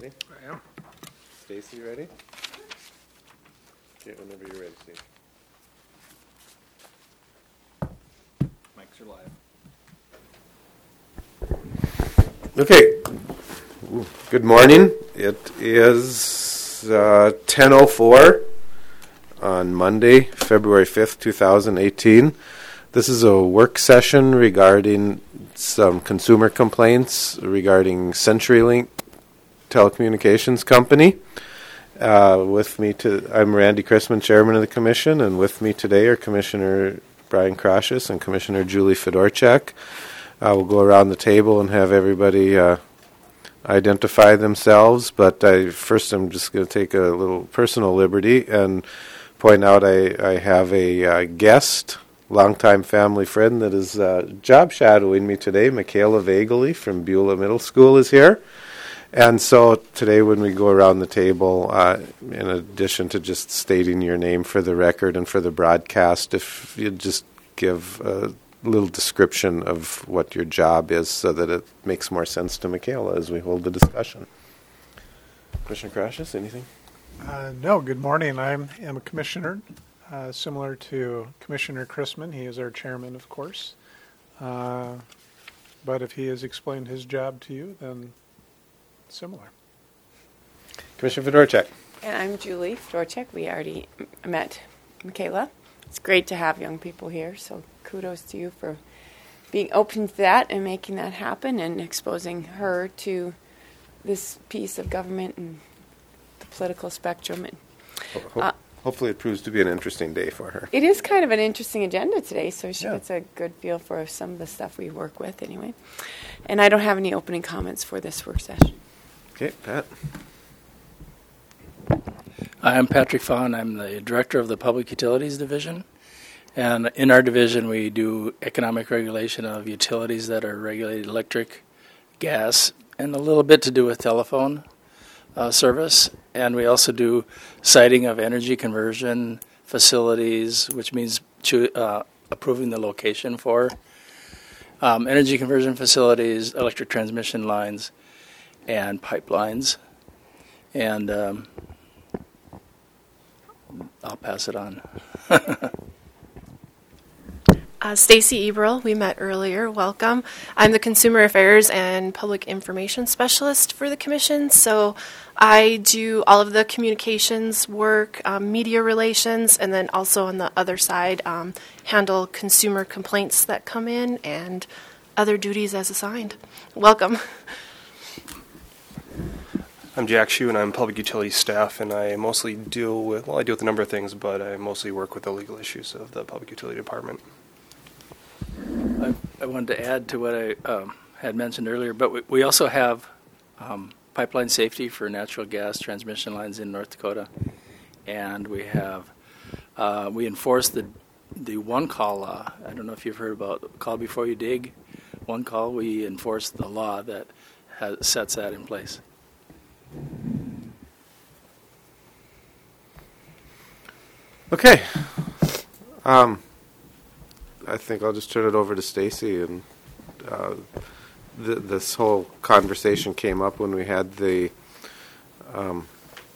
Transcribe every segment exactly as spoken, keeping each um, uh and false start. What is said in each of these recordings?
ready? I am. Stacy, ready? Okay, whenever you're ready, Stacy. Mics are live. Okay. Ooh, good morning. It is uh, ten oh four on Monday, February fifth, two thousand eighteen. This is a work session regarding some consumer complaints regarding CenturyLink Telecommunications Company. Uh, with me to, I'm Randy Chrisman, Chairman of the Commission, and with me today are Commissioner Brian Krashus and Commissioner Julie Fedorchak. Uh, we'll go around the table and have everybody uh, identify themselves, but I, first I'm just going to take a little personal liberty and point out I, I have a uh, guest, longtime family friend that is uh, job shadowing me today. Michaela Vageley from Beulah Middle School is here. And so today when we go around the table, uh, in addition to just stating your name for the record and for the broadcast, if you'd just give a little description of what your job is so that it makes more sense to Michaela as we hold the discussion. Commissioner Krashus, anything? Uh, no, good morning. I'm, I'm a commissioner, uh, similar to Commissioner Chrisman. He is our chairman, of course. Uh, but if he has explained his job to you, then similar. Commissioner Fedorchak. And I'm Julie Fedorchak. We already m- met Michaela. It's great to have young people here, so kudos to you for being open to that and making that happen and exposing her to this piece of government and the political spectrum. And, Ho- uh, hopefully it proves to be an interesting day for her. it is kind of an interesting agenda today, so she Yeah. gets a good feel for some of the stuff we work with anyway. And I don't have any opening comments for this work session. Okay, Pat. Hi, I'm Patrick Fawn. I'm the Director of the Public Utilities Division. And in our division, we do economic regulation of utilities that are regulated electric, gas, and a little bit to do with telephone uh, service. And we also do siting of energy conversion facilities, which means cho- uh, approving the location for um, energy conversion facilities, electric transmission lines, and pipelines. And um, I'll pass it on. Uh, Stacy Eberl, we met earlier. Welcome. I'm the Consumer Affairs and Public Information Specialist for the Commission, so I do all of the communications work, um, media relations, and then also on the other side, um, handle consumer complaints that come in and other duties as assigned. Welcome. I'm Jack Shue, and I'm public utilities staff, and I mostly deal with, well, I deal with a number of things, but I mostly work with the legal issues of the public utility department. I, I wanted to add to what I um, had mentioned earlier, but we, we also have um, pipeline safety for natural gas transmission lines in North Dakota, and we have uh, we enforce the the one call law. I don't know if you've heard about call before you dig. One call. We enforce the law that has, sets that in place. Okay. Um, I think I'll just turn it over to Stacy. And uh, th- this whole conversation came up when we had the um,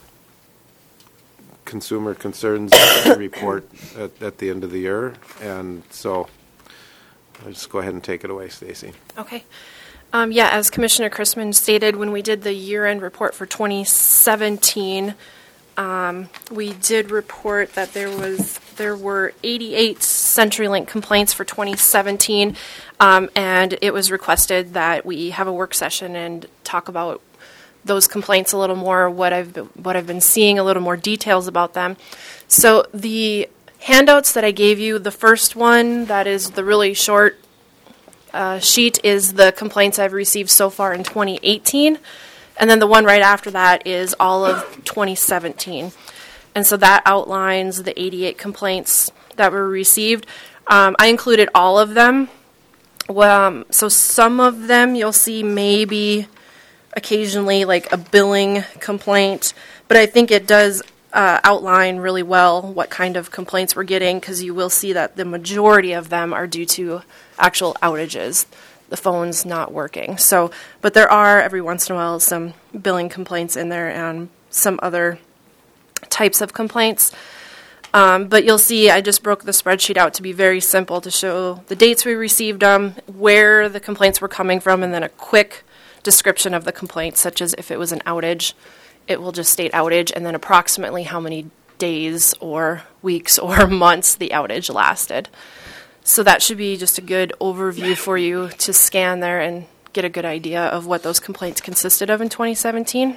consumer concerns report at, at the end of the year, and so I'll just go ahead and take it away, Stacy. Okay. Um, yeah, as Commissioner Chrisman stated, when we did the year-end report for twenty seventeen, um, we did report that there was there were eighty-eight CenturyLink complaints for twenty seventeen, um, and it was requested that we have a work session and talk about those complaints a little more, what I've been, what I've been seeing, a little more details about them. So the handouts that I gave you, the first one, that is the really short Uh, sheet, is the complaints I've received so far in twenty eighteen, and then the one right after that is all of twenty seventeen. And so that outlines the eighty-eight complaints that were received. Um, I included all of them. Well, um, so some of them you'll see maybe occasionally like a billing complaint, but I think it does uh, outline really well what kind of complaints we're getting, because you will see that the majority of them are due to actual outages. the phone's not working. So, but there are every once in a while some billing complaints in there and some other types of complaints. Um, but you'll see I just broke the spreadsheet out to be very simple to show the dates we received them, where the complaints were coming from, and then a quick description of the complaints, such as if it was an outage, it will just state outage, and then approximately how many days or weeks or months the outage lasted. So that should be just a good overview for you to scan there and get a good idea of what those complaints consisted of in twenty seventeen.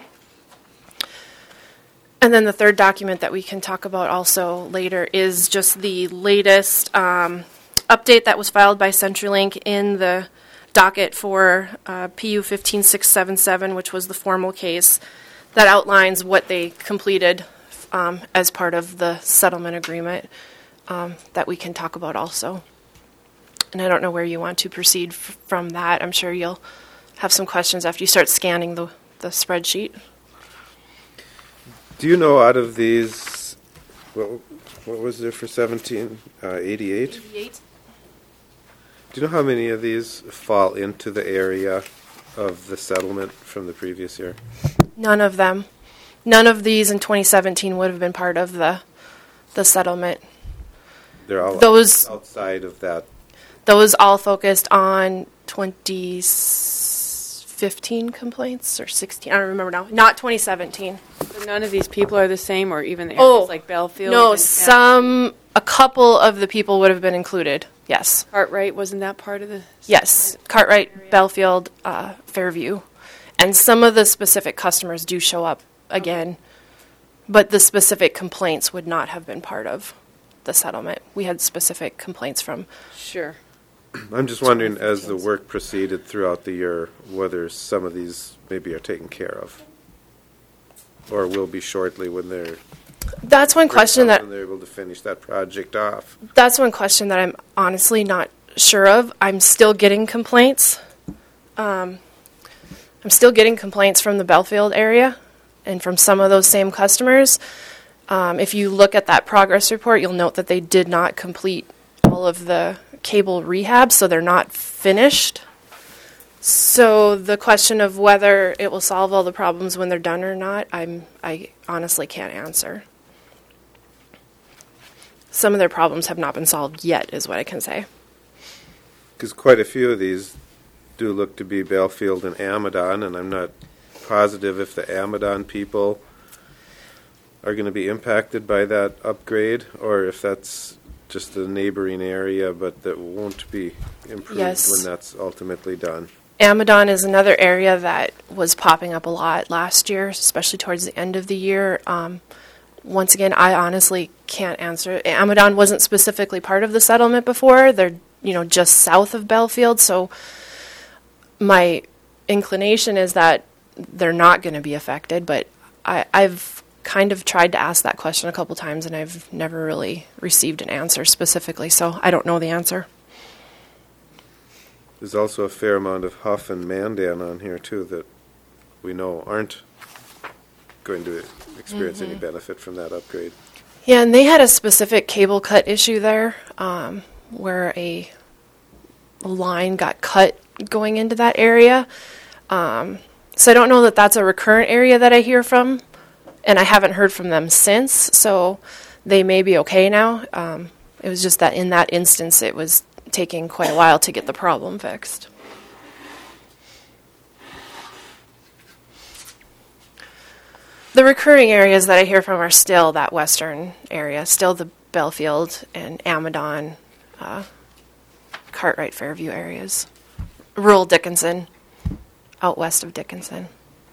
And then the third document that we can talk about also later is just the latest um, update that was filed by CenturyLink in the docket for uh, P U fifteen six seven seven, which was the formal case that outlines what they completed um, as part of the settlement agreement um, that we can talk about also. And I don't know where you want to proceed f- from that. I'm sure you'll have some questions after you start scanning the, the spreadsheet. Do you know out of these, what, what was there for seventeen? Uh, eighty-eight? eighty-eight. Do you know how many of these fall into the area of the settlement from the previous year? None of them. None of these in twenty seventeen would have been part of the the settlement. They're all Those- outside of that. Those all focused on twenty fifteen complaints or sixteen. I don't remember now. Not twenty seventeen. So none of these people are the same, or even the Oh, areas like Belfield? No, and some, a couple of the people would have been included. Yes. Cartwright, wasn't that part of the? Yes. Cartwright, Belfield, uh, Fairview. And some of the specific customers do show up again, but the specific complaints would not have been part of the settlement. We had specific complaints from. Sure. I'm just wondering, as the work proceeded throughout the year, whether some of these maybe are taken care of, or will be shortly when they're That's one question that when they're able to finish that project off. That's one question that I'm honestly not sure of. I'm still getting complaints. Um, I'm still getting complaints from the Belfield area and from some of those same customers. Um, if you look at that progress report, you'll note that they did not complete all of the cable rehab, so they're not finished. So the question of whether it will solve all the problems when they're done or not, I'm I honestly can't answer. Some of their problems have not been solved yet, is what I can say. Because quite a few of these do look to be Belfield and Amadon, and I'm not positive if the Amadon people are going to be impacted by that upgrade, or if that's just a neighboring area, but that won't be improved Yes. when that's ultimately done. Amadon is another area that was popping up a lot last year, especially towards the end of the year. Um, once again, I honestly can't answer. Amadon wasn't specifically part of the settlement before. They're, you know, just south of Belfield, so my inclination is that they're not going to be affected, but I, I've kind of tried to ask that question a couple times, and I've never really received an answer specifically, so I don't know the answer. There's also a fair amount of Huff and Mandan on here, too, that we know aren't going to experience Mm-hmm. any benefit from that upgrade. Yeah, and they had a specific cable cut issue there, um, where a line got cut going into that area. Um, so I don't know that that's a recurrent area that I hear from, and I haven't heard from them since, so they may be okay now. Um, it was just that in that instance, it was taking quite a while to get the problem fixed. The recurring areas that I hear from are still that western area, still the Belfield and Amadon, uh, Cartwright, Fairview areas. Rural Dickinson, out west of Dickinson.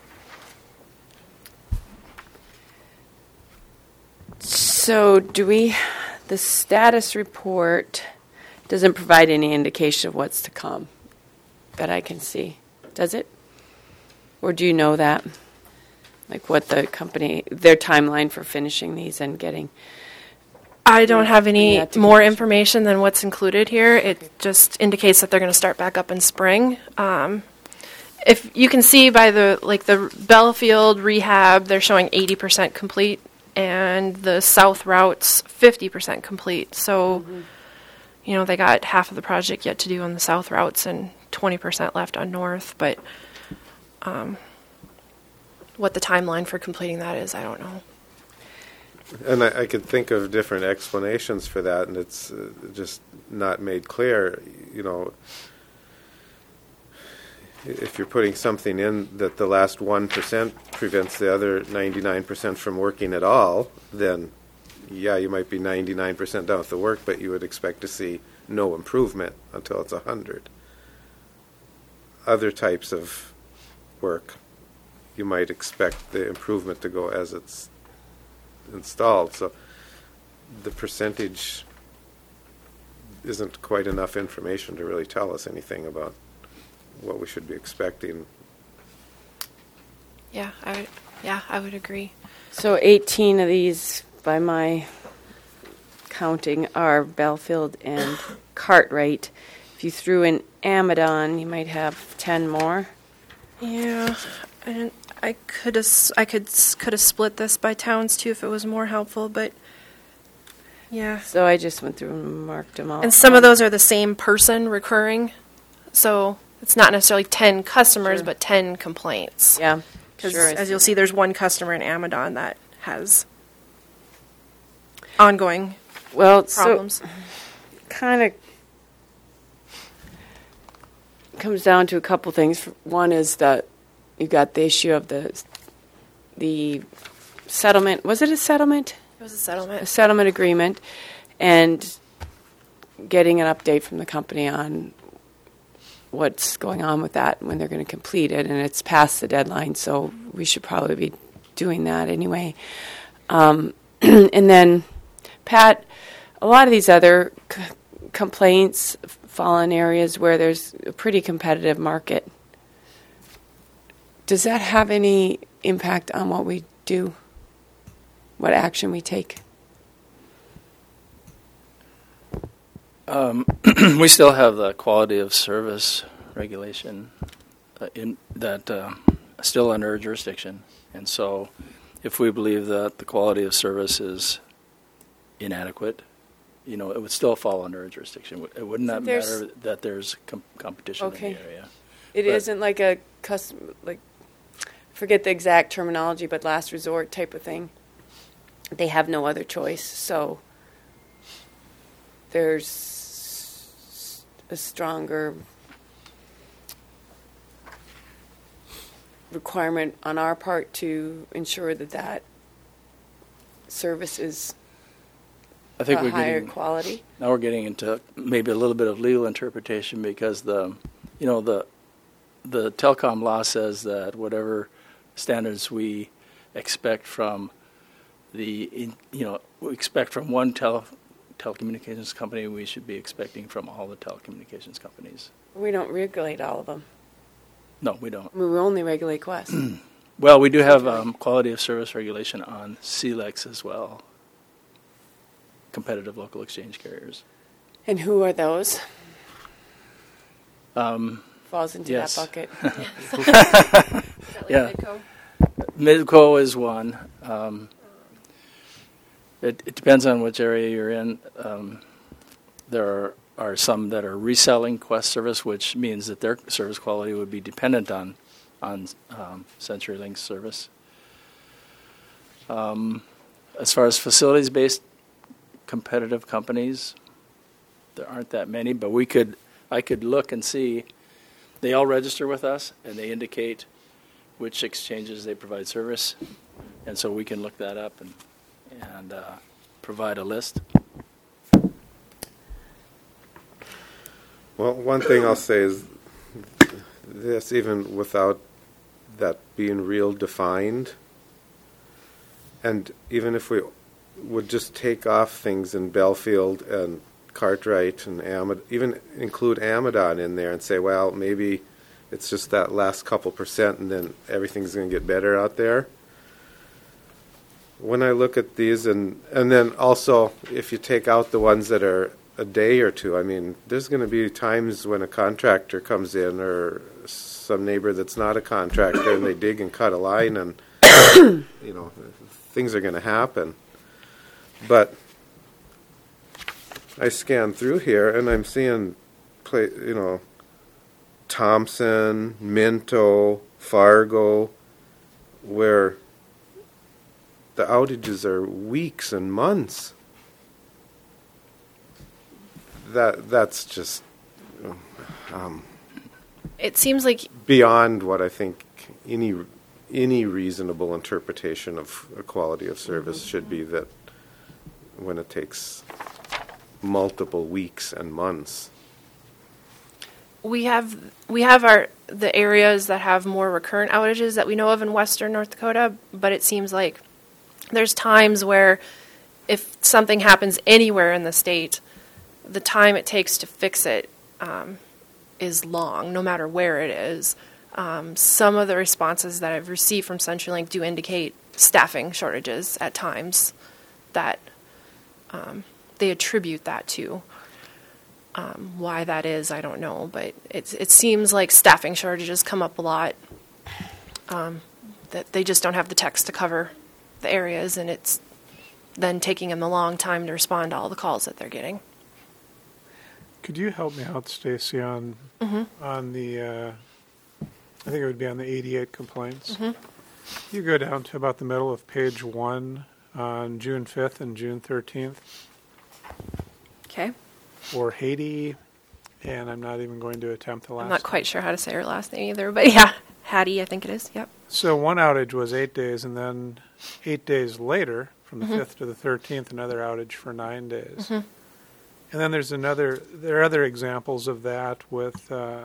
So do we, the status report doesn't provide any indication of what's to come that I can see, does it? Or do you know that? Like what the company, their timeline for finishing these and getting? I don't have any Yeah, to more completion. information than what's included here. It just indicates that they're going to start back up in spring. Um, if you can see by the, like the Belfield rehab, they're showing eighty percent complete, and the south routes fifty percent complete. So, Mm-hmm. you know, they got half of the project yet to do on the south routes, and twenty percent left on North, but um, what the timeline for completing that is, I don't know. And I, I could think of different explanations for that, and it's uh, just not made clear. You know, if you're putting something in that the last one percent prevents the other ninety-nine percent from working at all, then yeah, you might be ninety-nine percent done with the work, but you would expect to see no improvement until it's one hundred. Other types of work, you might expect the improvement to go as it's installed. So the percentage isn't quite enough information to really tell us anything about what we should be expecting. Yeah, I would. Yeah, I would agree. So eighteen of these, by my counting, are Belfield and Cartwright. If you threw in Amadon, you might have ten more. Yeah, I didn't. I could have. I could could have split this by towns too if it was more helpful, but yeah. So I just went through and marked them all. And some of those are the same person recurring, so it's not necessarily ten customers, Sure. but ten complaints. Yeah, Because sure. I as see. you'll see, there's one customer in Amadon that has ongoing well, problems. so kind of comes down to a couple things. One is that you got the issue of the the settlement. Was it a settlement? It was a A settlement. settlement agreement, and getting an update from the company on what's going on with that, when they're going to complete it, and it's past the deadline, so we should probably be doing that anyway. Um, and then, Pat, a lot of these other c- complaints fall in areas where there's a pretty competitive market. Does that have any impact on what we do, what action we take? Um, we still have the quality of service regulation uh, in that uh, still under our jurisdiction, and so if we believe that the quality of service is inadequate, you know, it would still fall under our jurisdiction. It would not There's- matter that there's com- competition Okay. in the area. It But- isn't like a custom, like, forget the exact terminology, but last resort type of thing. They have no other choice, so there's a stronger requirement on our part to ensure that that service is I think a we're higher getting quality. now we're getting into maybe a little bit of legal interpretation because the, you know, the the telecom law says that whatever standards we expect from the, in- you know, we expect from one tele, telecommunications company, we should be expecting from all the telecommunications companies. We don't regulate all of them. No, we don't. We only regulate Quest. Well, we do have um, quality of service regulation on C L E Cs as well, competitive local exchange carriers. And who are those? Um, Falls into Yes. that bucket. Yeah. Midco is one. Um, it, it depends on which area you're in. Um, there are, are some that are reselling Quest service, which means that their service quality would be dependent on on um, CenturyLink's service. Um, as far as facilities-based competitive companies, there aren't that many, but we could I could look and see. They all register with us, and they indicate which exchanges they provide service, and so we can look that up and and uh, provide a list. Well, one thing I'll say is this, even without that being real defined, and even if we would just take off things in Belfield and Cartwright and Amad, even include Amadon in there and say, well, maybe it's just that last couple percent and then everything's going to get better out there. When I look at these, and and then also if you take out the ones that are a day or two, I mean, there's going to be times when a contractor comes in or some neighbor that's not a contractor and they dig and cut a line and, you know, things are going to happen. But I scan through here and I'm seeing, play, you know, Thompson, Minto, Fargo, where the outages are weeks and months. That that's just um, It seems like beyond what I think any any reasonable interpretation of a quality of service should be, that when it takes multiple weeks and months. we have we have our the areas that have more recurrent outages that we know of in western North Dakota, but it seems like there's times where if something happens anywhere in the state, the time it takes to fix it um, is long, no matter where it is. Um, some of the responses that I've received from CenturyLink do indicate staffing shortages at times that um, they attribute that to. Um, why that is, I don't know, but it's, it seems like staffing shortages come up a lot, um, that they just don't have the techs to cover the areas, and it's then taking them a long time to respond to all the calls that they're getting. Could you help me out, Stacy, on on the, uh, I think it would be on the eighty-eight complaints. You go down to about the middle of page one on June fifth and June thirteenth Okay. for Haiti, and I'm not even going to attempt the last. I'm not quite sure how to say her last name either, but yeah, Hattie, I think it is. Yep. So one outage was eight days, and then eight days later, from the fifth to the thirteenth, another outage for nine days. And then there's another, there are other examples of that with, uh,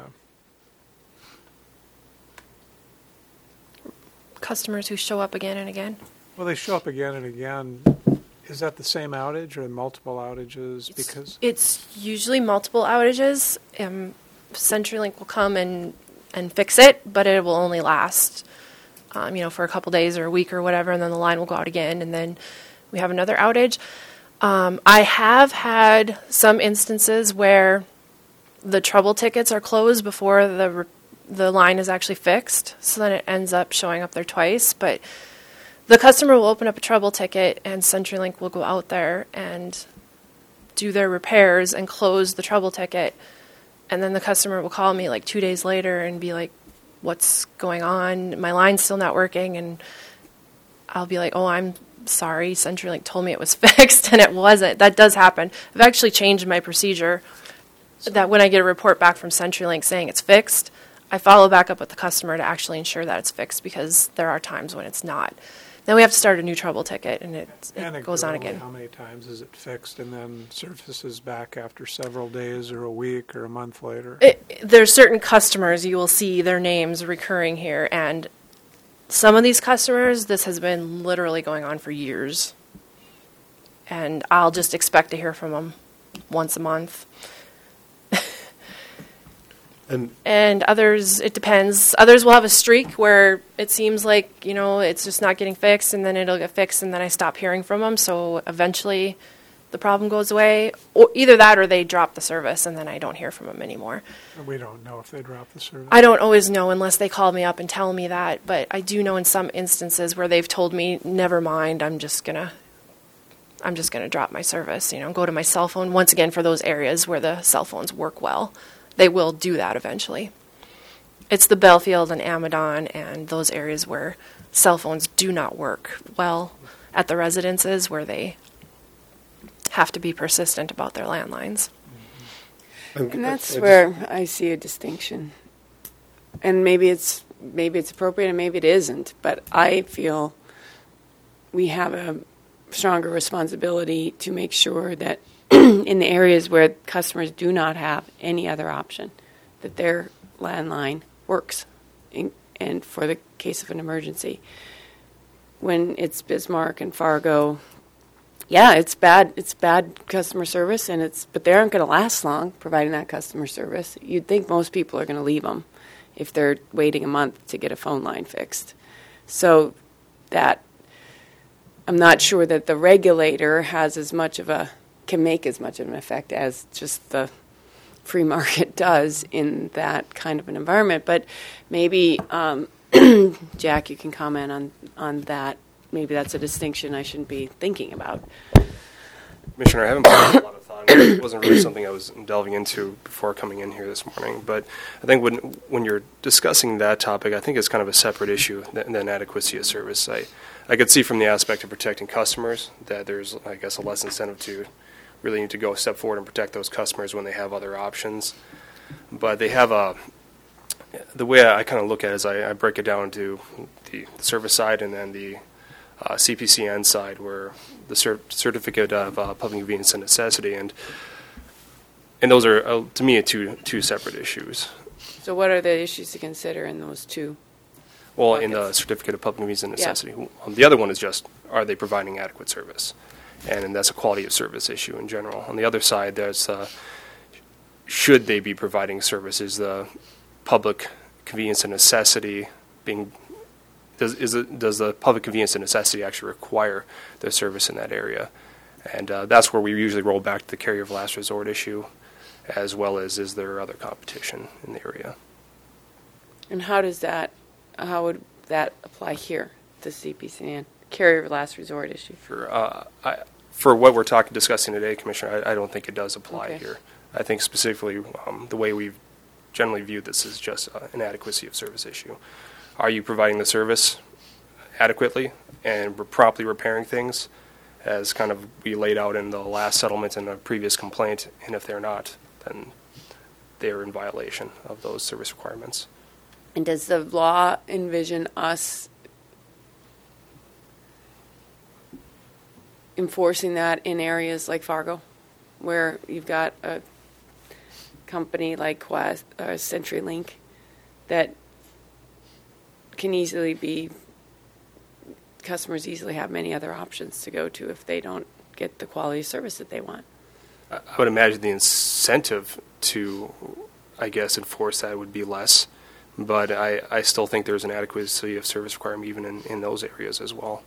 Customers who show up again and again. well, they show up again and again. Is that the same outage or multiple outages? Because It's usually multiple outages. Um, CenturyLink will come and, and fix it, but it will only last, um, you know, for a couple days or a week or whatever, and then the line will go out again, and then we have another outage. Um, I have had some instances where the trouble tickets are closed before the re- the line is actually fixed, so then it ends up showing up there twice. But the customer will open up a trouble ticket, and CenturyLink will go out there and do their repairs and close the trouble ticket. And then the customer will call me like two days later and be like, what's going on? My line's still not working. And I'll be like, oh, I'm sorry. CenturyLink told me it was fixed, and it wasn't. That does happen. I've actually changed my procedure that when I get a report back from CenturyLink saying it's fixed, I follow back up with the customer to actually ensure that it's fixed, because there are times when it's not. Then we have to start a new trouble ticket, and it, it goes on anecdotally, again. how many times is it fixed and then surfaces back after several days or a week or a month later? It, there's certain customers you will see their names recurring here, and some of these customers, this has been literally going on for years, and I'll just expect to hear from them once a month. And And others, it depends. Others will have a streak where it seems like, you know, it's just not getting fixed, and then it'll get fixed, and then I stop hearing from them. So eventually the problem goes away. Or either that, or they drop the service, and then I don't hear from them anymore. We don't know if they drop the service. I don't always know unless they call me up and tell me that, but I do know in some instances where they've told me, never mind, I'm just going to I'm just going to drop my service, you know, go to my cell phone. Once again, for those areas where the cell phones work well, they will do that eventually. It's the Belfield and Amadon and those areas where cell phones do not work well at the residences, where they have to be persistent about their landlines. And that's where I see a distinction. And maybe it's maybe it's appropriate and maybe it isn't, but I feel we have a stronger responsibility to make sure that in the areas where customers do not have any other option, that their landline works. In, and for the case of an emergency, when it's Bismarck and Fargo, yeah, it's bad. It's bad customer service, and it's but they aren't going to last long providing that customer service. You'd think most people are going to leave them if they're waiting a month to get a phone line fixed. So that I'm not sure that the regulator has as much of a can make as much of an effect as just the free market does in that kind of an environment. But maybe, um, Jack, you can comment on, on that. Maybe that's a distinction I shouldn't be thinking about. Commissioner, I haven't put a lot of thought into it. It wasn't really something I was delving into before coming in here this morning. But I think when when you're discussing that topic, I think it's kind of a separate issue than, than adequacy of service. I, I could see from the aspect of protecting customers that there's, I guess, a less incentive to really need to go a step forward and protect those customers when they have other options. But they have a, the way I kind of look at it is I, I break it down to the service side and then the uh, C P C N side, where the cert- certificate of uh, public convenience and necessity, and and those are uh, to me two two separate issues. So what are the issues to consider in those two? Well, buckets? in the certificate of public convenience and Yeah. necessity, um, the other one is just, are they providing adequate service, and, and that's a quality of service issue in general. On the other side, there's uh, should they be providing services, the public convenience and necessity being. Does is it, does the public convenience and necessity actually require their service in that area? And uh, that's where we usually roll back to the carrier of last resort issue, as well as is there other competition in the area. And how does that, how would that apply here, the C P C N, carrier of last resort issue? For uh, I, for what we're talking discussing today, Commissioner, I, I don't think it does apply Okay. here. I think specifically um, the way we've generally viewed this is just uh, an adequacy of service issue. Are you providing the service adequately and we're properly repairing things, as kind of we laid out in the last settlement and a previous complaint? And if they're not, then they're in violation of those service requirements. And does the law envision us enforcing that in areas like Fargo, where you've got a company like Quest, uh, CenturyLink that can easily be, customers easily have many other options to go to if they don't get the quality of service that they want? I would imagine the incentive to, I guess, enforce that would be less, but I, I still think there's an adequacy of service requirement even in, in those areas as well.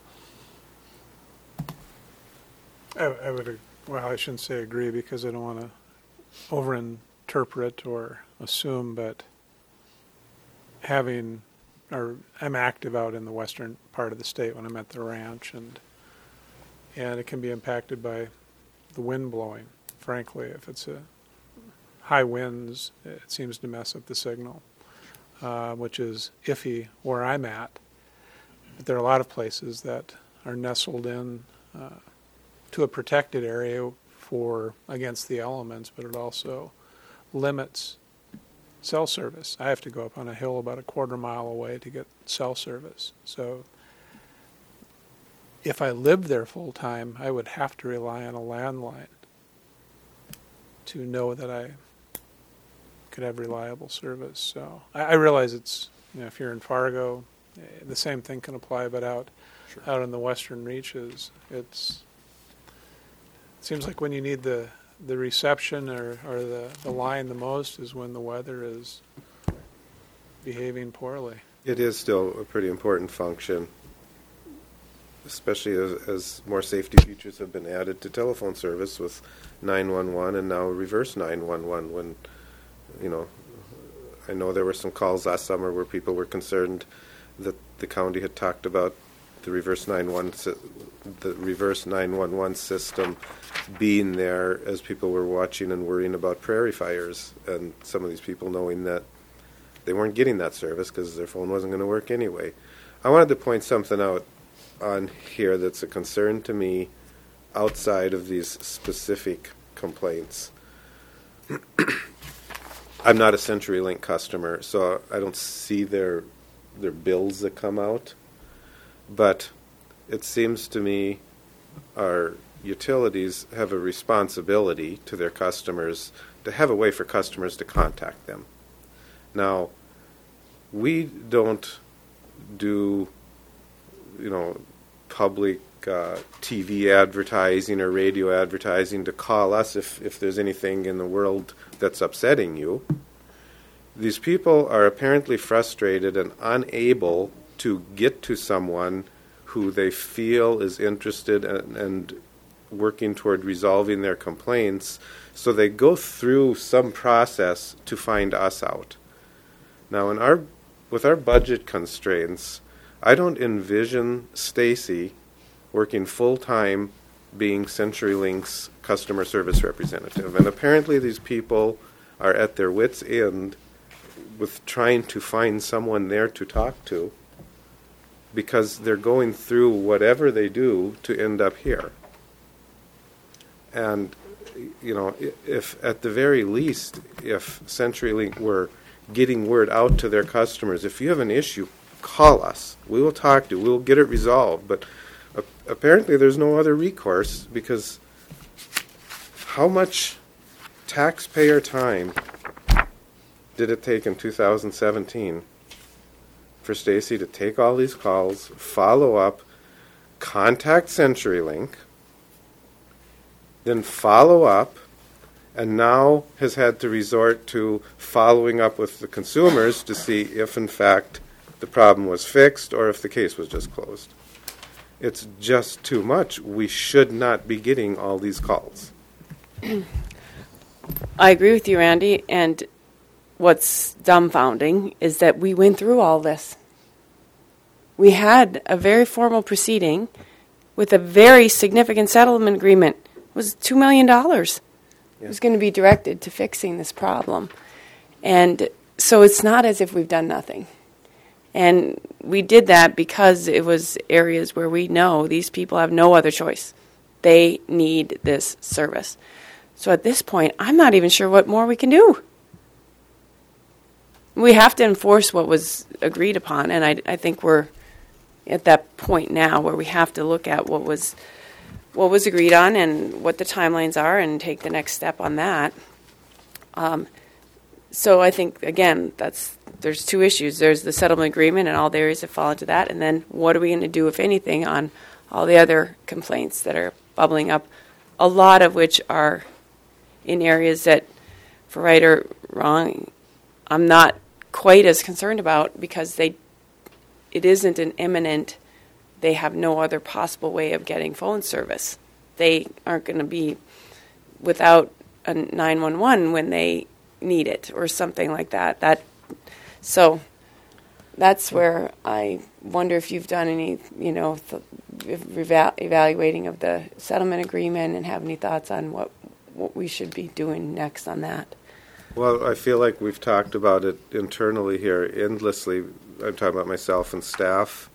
I, I would, ag- well, I shouldn't say agree because I don't want to overinterpret or assume, but having, or I'm active out in the western part of the state when I'm at the ranch, and and it can be impacted by the wind blowing. Frankly, if it's a high winds, it seems to mess up the signal, uh, which is iffy where I'm at. But there are a lot of places that are nestled in uh, to a protected area for against the elements, but it also limits cell service. I have to go up on a hill about a quarter mile away to get cell service. So if I lived there full time, I would have to rely on a landline to know that I could have reliable service. So I, I realize it's, you know, if you're in Fargo, eh, the same thing can apply, but out Sure. out in the western reaches, it's it seems like when you need the the reception or, or the, the line the most is when the weather is behaving poorly. It is still a pretty important function, especially as, as more safety features have been added to telephone service with nine one one and now reverse nine one one. When, you know, I know there were some calls last summer where people were concerned that the county had talked about the reverse nine one si- the reverse nine one one system being there as people were watching and worrying about prairie fires, and some of these people knowing that they weren't getting that service because their phone wasn't going to work anyway. I wanted to point something out on here that's a concern to me outside of these specific complaints. I'm not a CenturyLink customer, so I don't see their their bills that come out. But it seems to me our utilities have a responsibility to their customers to have a way for customers to contact them. Now, we don't do, you know, public uh, T V advertising or radio advertising to call us if, if there's anything in the world that's upsetting you. These people are apparently frustrated and unable to get to someone who they feel is interested and, and working toward resolving their complaints, so they go through some process to find us out. Now, in our with our budget constraints, I don't envision Stacy working full-time being CenturyLink's customer service representative. And apparently these people are at their wits' end with trying to find someone there to talk to, because they're going through whatever they do to end up here. And, you know, if at the very least, if CenturyLink were getting word out to their customers, if you have an issue, call us. We will talk to you. We will get it resolved. But uh, apparently there's no other recourse, because how much taxpayer time did it take in two thousand seventeen for Stacy to take all these calls, follow up, contact CenturyLink, then follow up, and now has had to resort to following up with the consumers to see if, in fact, the problem was fixed or if the case was just closed. It's just too much. We should not be getting all these calls. I agree with you, Randy, and what's dumbfounding is that we went through all this. We had a very formal proceeding with a very significant settlement agreement. It was two million dollars. Yeah. It was going to be directed to fixing this problem. And so it's not as if we've done nothing. And we did that because it was areas where we know these people have no other choice. They need this service. So at this point, I'm not even sure what more we can do. We have to enforce what was agreed upon, and I, I think we're at that point now where we have to look at what was what was agreed on and what the timelines are and take the next step on that. Um, so I think, again, that's there's two issues. There's the settlement agreement and all the areas that fall into that, and then what are we going to do, if anything, on all the other complaints that are bubbling up, a lot of which are in areas that, for right or wrong, I'm not quite as concerned about, because they it isn't an imminent, they have no other possible way of getting phone service. They aren't going to be without a nine one one when they need it or something like that. That so that's where I wonder if you've done any, you know, th- eva- evaluating of the settlement agreement and have any thoughts on what what we should be doing next on that. Well, I feel like we've talked about it internally here endlessly. I'm talking about myself and staff.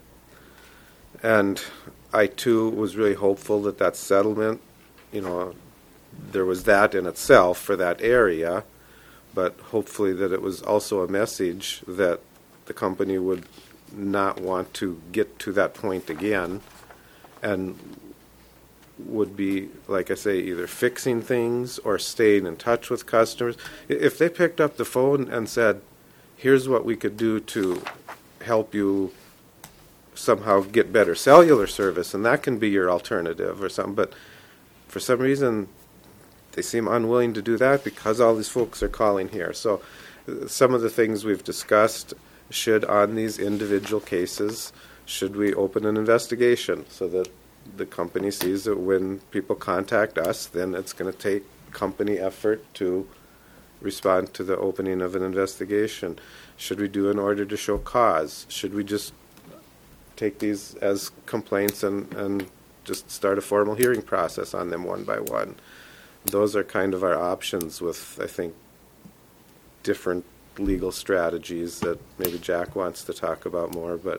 And I, too, was really hopeful that that settlement, you know, there was that in itself for that area, but hopefully that it was also a message that the company would not want to get to that point again and would be, like I say, either fixing things or staying in touch with customers. If they picked up the phone and said, here's what we could do to help you somehow get better cellular service, and that can be your alternative or something, but for some reason they seem unwilling to do that because all these folks are calling here. So uh, some of the things we've discussed should, on these individual cases, should we open an investigation so that the company sees that when people contact us, then it's going to take company effort to respond to the opening of an investigation. Should we do an order to show cause? Should we just take these as complaints and, and just start a formal hearing process on them one by one? Those are kind of our options with, I think, different legal strategies that maybe Jack wants to talk about more, but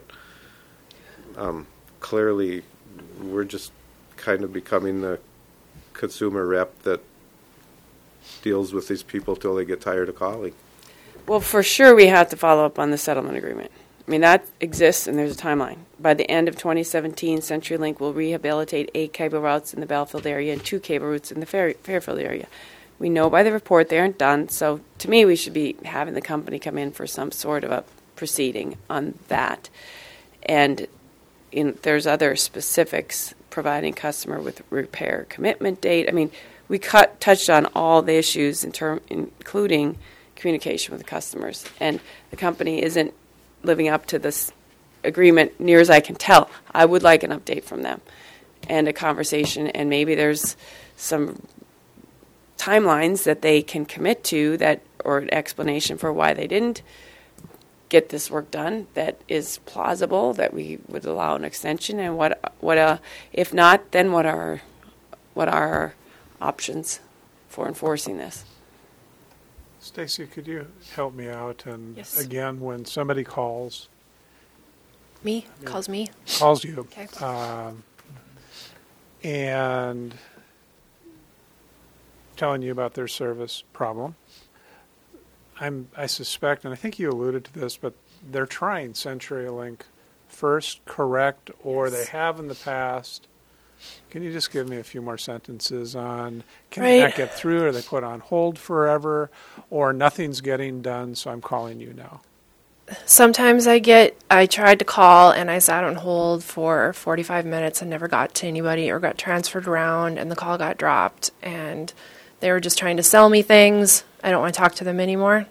um, clearly we're just kind of becoming the consumer rep that deals with these people till they get tired of calling. Well, for sure we have to follow up on the settlement agreement. I mean, that exists and there's a timeline. By the end of twenty seventeen, CenturyLink will rehabilitate eight cable routes in the Belfield area and two cable routes in the Fair- Fairfield area. We know by the report they aren't done, so to me we should be having the company come in for some sort of a proceeding on that. And in, there's other specifics, providing customer with repair commitment date. I mean, we cut, touched on all the issues in term, including communication with the customers. And the company isn't living up to this agreement near as I can tell. I would like an update from them and a conversation, and maybe there's some timelines that they can commit to, that, or an explanation for why they didn't get this work done that is plausible, that we would allow an extension, and what what uh, if not, then what are what are our options for enforcing this? Stacy, could you help me out? And Yes. again, when somebody calls, Me? Calls me? calls you, Okay. um, and telling you about their service problem, I'm, I suspect, and I think you alluded to this, but they're trying CenturyLink first, correct, or they have in the past. Can you just give me a few more sentences on, can they Right. not get through, or they put on hold forever, or nothing's getting done, so I'm calling you now? Sometimes I get, I tried to call and I sat on hold for forty-five minutes and never got to anybody or got transferred around and the call got dropped and they were just trying to sell me things. I don't want to talk to them anymore.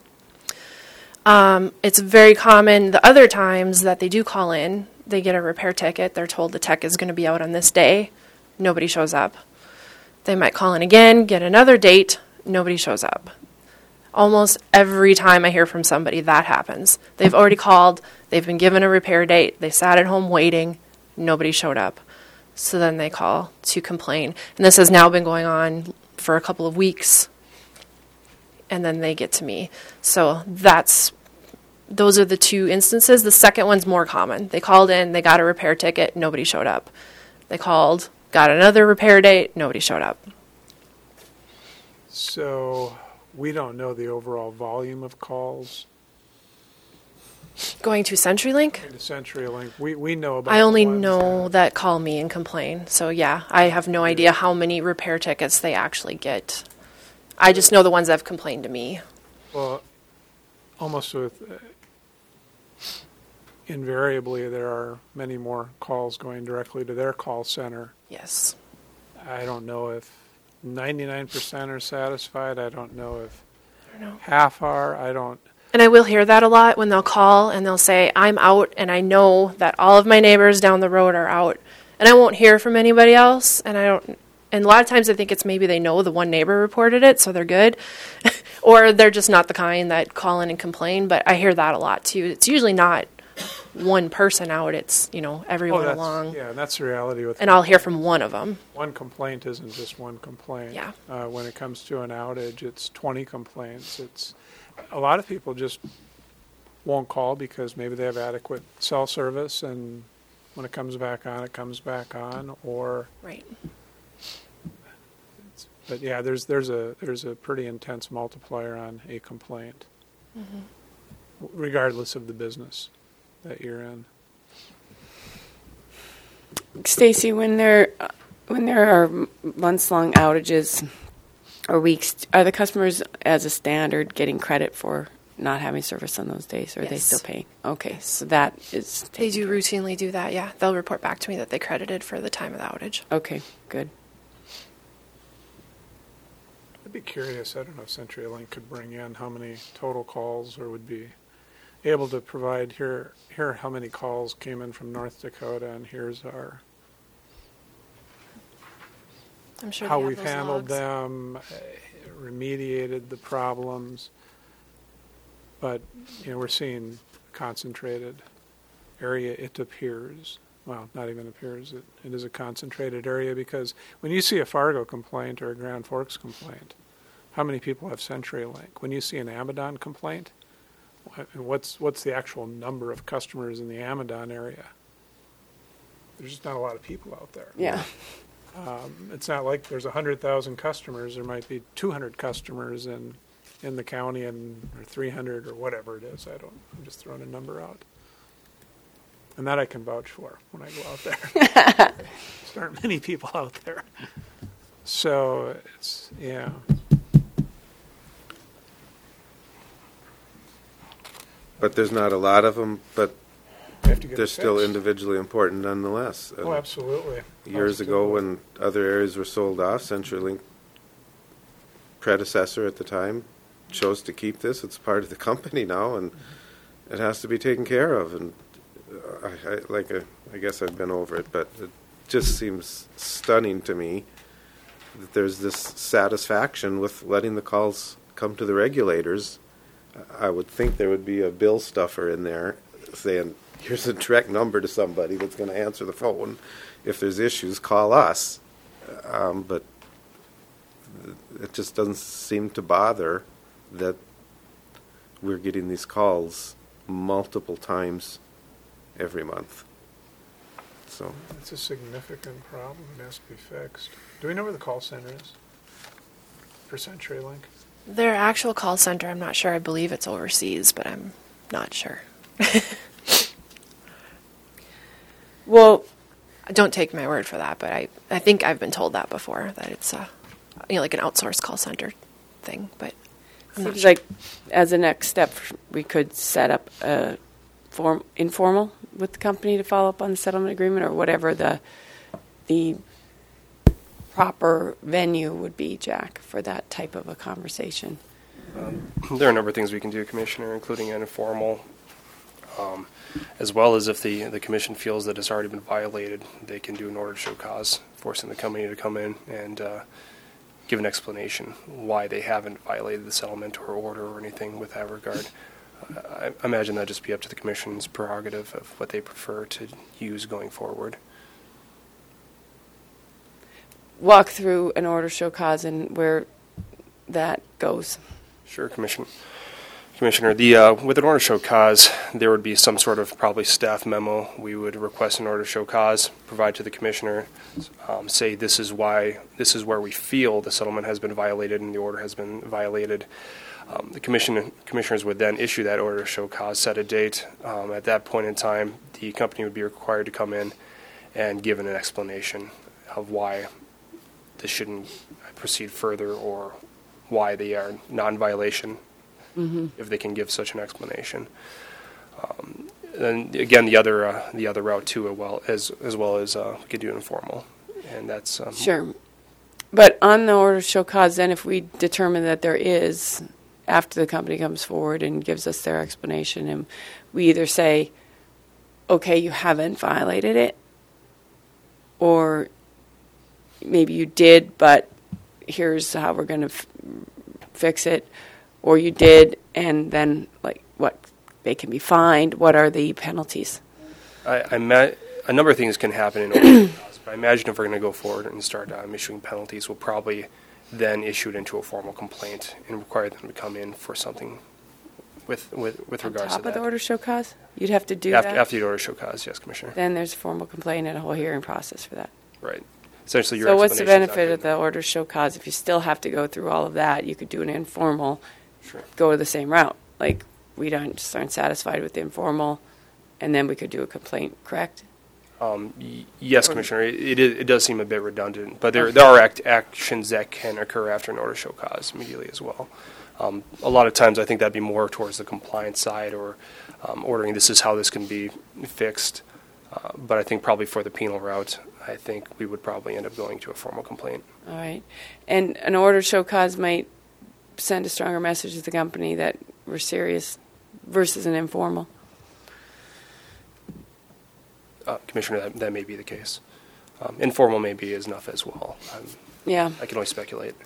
Um, it's very common the other times that they do call in, they get a repair ticket. They're told the tech is going to be out on this day. Nobody shows up. They might call in again, get another date. Nobody shows up. Almost every time I hear from somebody, that happens. They've already called. They've been given a repair date. They sat at home waiting. Nobody showed up. So then they call to complain. And this has now been going on for a couple of weeks. And then they get to me. So that's, those are the two instances. The second one's more common. They called in, they got a repair ticket, nobody showed up. They called, got another repair date, nobody showed up. So we don't know the overall volume of calls Going to CenturyLink? to CenturyLink. We, we know about I the only ones know that call me and complain. So yeah, I have no idea how many repair tickets they actually get. I just know the ones that have complained to me. Well, almost with, uh, invariably, there are many more calls going directly to their call center. Yes. I don't know if ninety-nine percent are satisfied. I don't know if I don't know. half are. I don't. And I will hear that a lot when they'll call and they'll say, I'm out and I know that all of my neighbors down the road are out. And I won't hear from anybody else. And I don't, and a lot of times I think it's maybe they know the one neighbor reported it, so they're good. Or they're just not the kind that call in and complain. But I hear that a lot too. It's usually not one person out. It's, you know, everyone Oh, that's, along. yeah, and that's the reality with And I'll hear from one of them. one complaint isn't just one complaint. Yeah. Uh, when it comes to an outage, it's twenty complaints. It's a lot of people just won't call because maybe they have adequate cell service, and when it comes back on, it comes back on. Or, Right. but yeah, there's there's a there's a pretty intense multiplier on a complaint, Mm-hmm. regardless of the business that you're in. Stacy, when there when there are months long outages or weeks, are the customers as a standard getting credit for not having service on those days, or are they Yes. still paying? Okay, so that is They do routinely do that, yeah. They'll report back to me that they credited for the time of the outage. okay. Good. I'd be curious. I don't know if CenturyLink could bring in how many total calls, or would be able to provide here. Here, are how many calls came in from North Dakota, and here's our I'm sure how they have we've those handled logs. them, uh, remediated the problems. But you know, we're seeing concentrated area. It appears. Well, not even appears. It, it is a concentrated area, because when you see a Fargo complaint or a Grand Forks complaint, how many people have CenturyLink? When you see an Amadon complaint, wh- what's what's the actual number of customers in the Amadon area? There's just not a lot of people out there. Yeah. Um, it's not like there's one hundred thousand customers. There might be two hundred customers in in the county, and or three hundred or whatever it is. I don't. I'm just throwing a number out. And that I can vouch for when I go out there. There aren't many people out there. So it's, yeah. But there's not a lot of them, but You have to get they're it still fixed. individually important nonetheless. And Oh, absolutely. years ago, Absolutely. when other areas were sold off, CenturyLink predecessor at the time chose to keep this. It's part of the company now, and it has to be taken care of. And uh, I, I like a, I guess I've been over it, but it just seems stunning to me that there's this satisfaction with letting the calls come to the regulators. I would think there would be a bill stuffer in there saying, here's a direct number to somebody that's going to answer the phone. If there's issues, call us. um, but it just doesn't seem to bother that we're getting these calls multiple times every month. So It's a significant problem. It has to be fixed. Do we know where the call center is for CenturyLink? Their actual call center, I'm not sure. I believe it's overseas, but I'm not sure. Well, Don't take my word for that, but I, I think I've been told that before, that it's a, you know, like an outsourced call center thing, but I'm not seems sure. like as a next step, we could set up a form informal with the company to follow up on the settlement agreement, or whatever the the proper venue would be, Jack, for that type of a conversation. Um, there are a number of things we can do, Commissioner, including an informal, um, as well as if the, the commission feels that it's already been violated, they can do an order to show cause, forcing the company to come in and uh, give an explanation why they haven't violated the settlement or order or anything with that regard. Uh, I imagine that'd just be up to the commission's prerogative of what they prefer to use going forward. Walk through an order show cause and where that goes. Sure, Commission. Commissioner, the uh, with an order to show cause, there would be some sort of probably staff memo. We would request an order to show cause, provide to the commissioner, um, say this is why, this is where we feel the settlement has been violated and the order has been violated. Um, the commission commissioners would then issue that order to show cause, set a date. Um, at that point in time, the company would be required to come in and give an explanation of why this shouldn't proceed further or why they are non-violation. Mm-hmm. If they can give such an explanation. Um, and again, the other uh, the other route too, as well as as well as uh, we could do informal, and that's um, Sure. But on the order to show cause, then if we determine that there is, after the company comes forward and gives us their explanation, and we either say, okay, you haven't violated it, or maybe you did, but here's how we're going to f- fix it, or you did, and then, like, what, they can be fined. What are the penalties? I, I met, a number of things can happen in order to cause, but I imagine if we're going to go forward and start um, issuing penalties, we'll probably then issue it into a formal complaint and require them to come in for something with with, with On regards top to that. of the order to show cause? You'd have to do after, that? After the order to show cause, yes, Commissioner. Then there's a formal complaint and a whole hearing process for that. Right. Essentially, your So what's the explanation's benefit of out the order to show cause? If you still have to go through all of that, you could do an informal, Sure. go the same route. Like, we don't, just aren't satisfied with the informal, and then we could do a complaint, correct? Um, y- yes, Commissioner. It, it, is- it does seem a bit redundant, but there there are act, actions that can occur after an order to show cause immediately as well. Um, a lot of times, I think that'd be more towards the compliance side or um, ordering this is how this can be fixed. Uh, but I think probably for the penal route, I think we would probably end up going to a formal complaint. All right. And an order to show cause might send a stronger message to the company that we're serious versus an informal. Uh, Commissioner, that, that may be the case. Um, informal may be is enough as well. Um, Yeah. I can only speculate.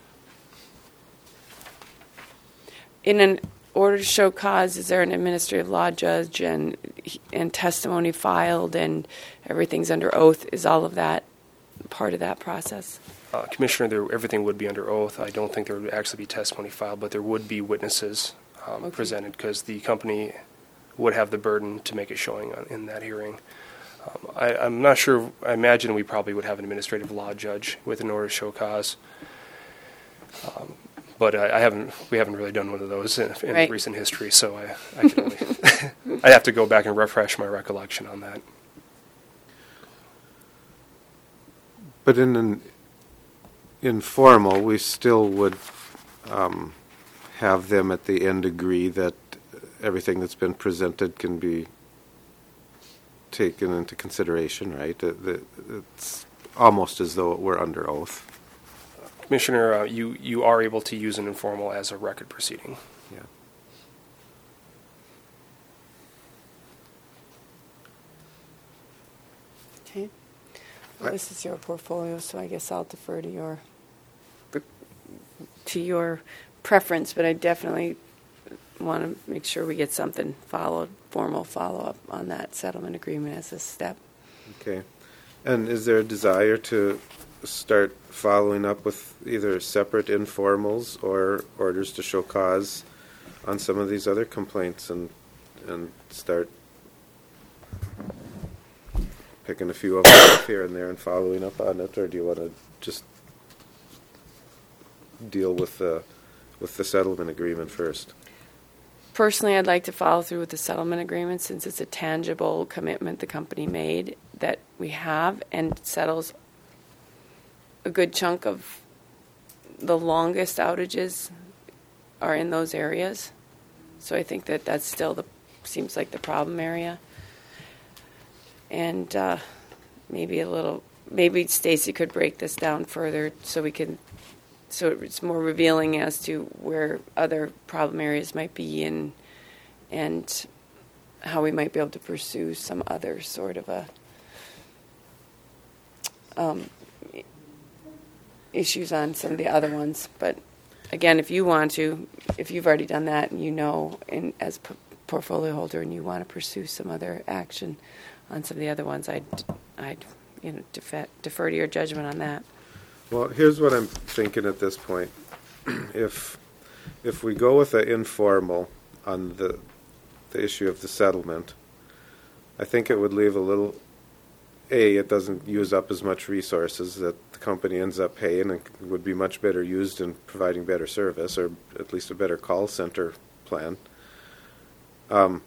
In an order to show cause, is there an administrative law judge and and testimony filed and everything's under oath? Is all of that part of that process? Uh, Commissioner, there, everything would be under oath. I don't think there would actually be testimony filed, but there would be witnesses um, Okay. presented because the company would have the burden to make a showing on, in that hearing. Um, I, I'm not sure. I imagine we probably would have an administrative law judge with an order to show cause. Um, but I, I haven't. We haven't really done one of those in, in Right. recent history, so I, I can only. I have to go back and refresh my recollection on that. But in an informal, we still would um, have them at the end agree that everything that's been presented can be taken into consideration, right? It- it- It's almost as though it were under oath. Commissioner, uh, you you are able to use an informal as a record proceeding. Yeah. Okay. Well, this is your portfolio, so I guess I'll defer to your to your preference, but I definitely want to make sure we get something followed, formal follow-up on that settlement agreement as a step. Okay. And is there a desire to start following up with either separate informals or orders to show cause on some of these other complaints, and and start picking a few of them up here and there and following up on it, or do you want to just deal with the with the settlement agreement first? Personally, I'd like to follow through with the settlement agreement since it's a tangible commitment the company made that we have and settles a good chunk of the longest outages are in those areas. So I think that that's still the seems like the problem area. And uh, maybe a little, maybe Stacy could break this down further so we can, so it's more revealing as to where other problem areas might be and and how we might be able to pursue some other sort of a um, issues on some of the other ones. But again, if you want to, if you've already done that and you know, and as p- portfolio holder, and you want to pursue some other action on some of the other ones, I'd, I'd, you know, defer, defer to your judgment on that. Well, here's what I'm thinking at this point. if if we go with the informal on the the issue of the settlement, I think it would leave a little. A, it doesn't use up as much resources that the company ends up paying, and would be much better used in providing better service, or at least a better call center plan. Um,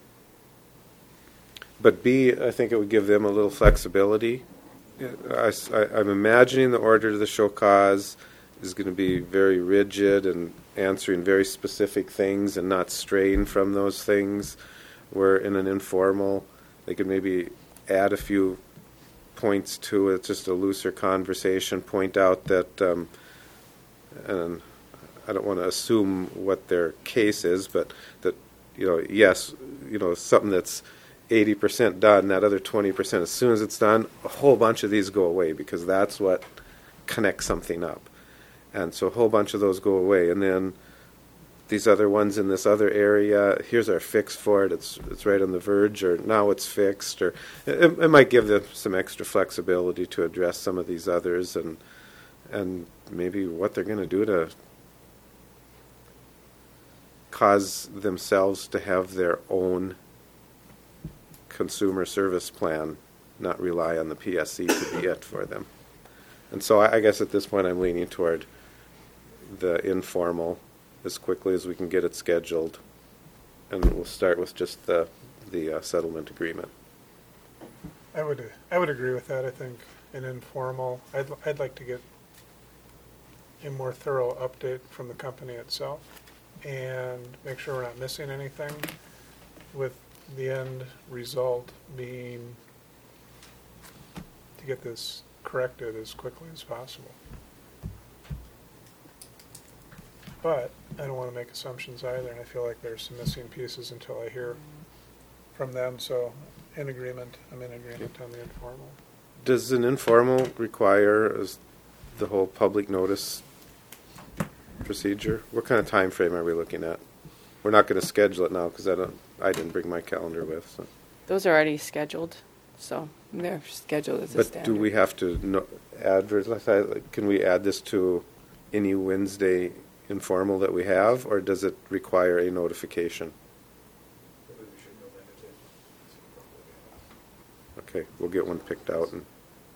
but B, I think it would give them a little flexibility. I, I, I'm imagining the order to the show cause is going to be very rigid and answering very specific things and not straying from those things, where in an informal, they could maybe add a few points to it, just a looser conversation, point out that, um, and I don't want to assume what their case is, but that, you know, yes, you know, something that's eighty percent done, that other twenty percent, as soon as it's done, a whole bunch of these go away, because that's what connects something up. And so a whole bunch of those go away. And then these other ones in this other area, here's our fix for it, it's it's right on the verge, or now it's fixed, or it, it might give them some extra flexibility to address some of these others, and and maybe what they're going to do to cause themselves to have their own consumer service plan, not rely on the P S C to be it for them. And so I, I guess at this point I'm leaning toward the informal as quickly as we can get it scheduled, and we'll start with just the the uh, settlement agreement. I would I would agree with that. I think an informal. I'd I'd like to get a more thorough update from the company itself, and make sure we're not missing anything, with the end result being to get this corrected as quickly as possible. But I don't want to make assumptions either, and I feel like there's some missing pieces until I hear from them. So, in agreement, I'm in agreement on the informal. Does an informal require as the whole public notice procedure? What kind of time frame are we looking at? We're not going to schedule it now because I don't. I didn't bring my calendar with. So. Those are already scheduled, so they're scheduled as a but standard. do we have to no, advertise? Can we add this to any Wednesday informal that we have, or does it require a notification? Okay, we'll get one picked out. And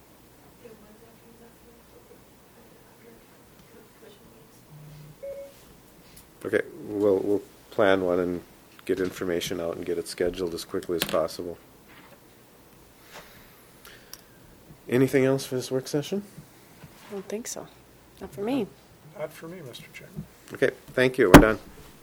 okay, we'll we'll plan one and get information out and get it scheduled as quickly as possible. Anything else for this work session? I don't think so. Not for me. Not for me, Mister Chairman. Okay, thank you. We're done.